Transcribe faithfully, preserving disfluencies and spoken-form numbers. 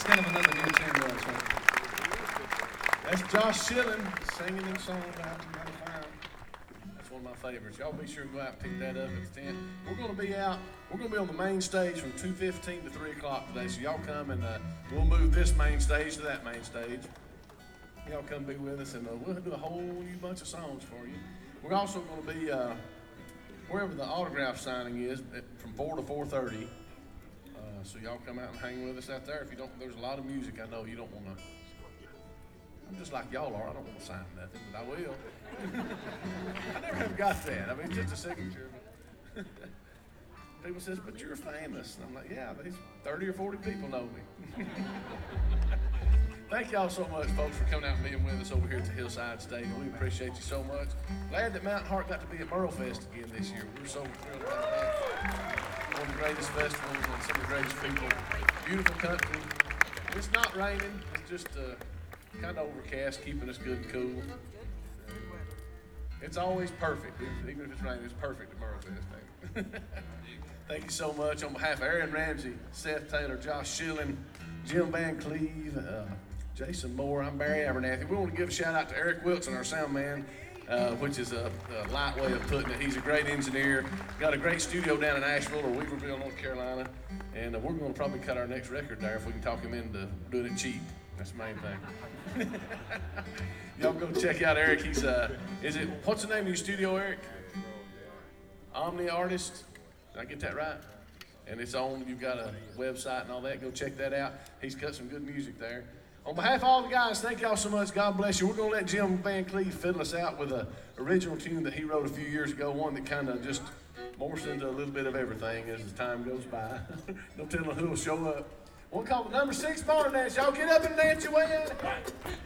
kind of another new tune to us, right? That's Josh Schilling singing them songs out in the fire. That's one of my favorites. Y'all be sure to go out and pick that up at the tent. We're going to be out. We're going to be on the main stage from two fifteen to three o'clock today. So y'all come and uh, we'll move this main stage to that main stage. Y'all come be with us and uh, we'll do a whole new bunch of songs for you. We're also going to be uh, wherever the autograph signing is at, from four to four thirty. Uh, so y'all come out and hang with us out there. If you don't, there's a lot of music. I know you don't want to. I'm just like y'all are. I don't want to sign nothing, but I will. I never have got that. I mean, just a signature. People says, but you're famous. And I'm like, yeah, these thirty or forty people know me. Thank y'all so much, folks, for coming out and being with us over here at the Hillside Stadium. We appreciate you so much. Glad that Mountain Heart got to be at Merle Fest again this year. We're so thrilled about that. One of the greatest festivals and some of the greatest people. Beautiful country. It's not raining. It's just uh, kind of overcast, keeping us good and cool. It's always perfect. Even if it's raining, it's perfect at Merle Fest. Thank you so much. On behalf of Aaron Ramsey, Seth Taylor, Josh Schilling, Jim Van Cleve, uh, Jason Moore, I'm Barry Abernathy. We want to give a shout out to Eric Wilson, our sound man, uh, which is a, a light way of putting it. He's a great engineer. Got a great studio down in Asheville or Weaverville, North Carolina. And uh, we're going to probably cut our next record there if we can talk him into doing it cheap. That's the main thing. Y'all go check out Eric. He's, uh, is it, what's the name of your studio, Eric? Omni Artist. Did I get that right? And it's on, you've got a website and all that. Go check that out. He's cut some good music there. On behalf of all the guys, thank y'all so much. God bless you. We're going to let Jim Van Cleve fiddle us out with an original tune that he wrote a few years ago, one that kind of just morphs into a little bit of everything as the time goes by. No telling who will show up. One called the number six barn dance. Y'all get up and dance your way out.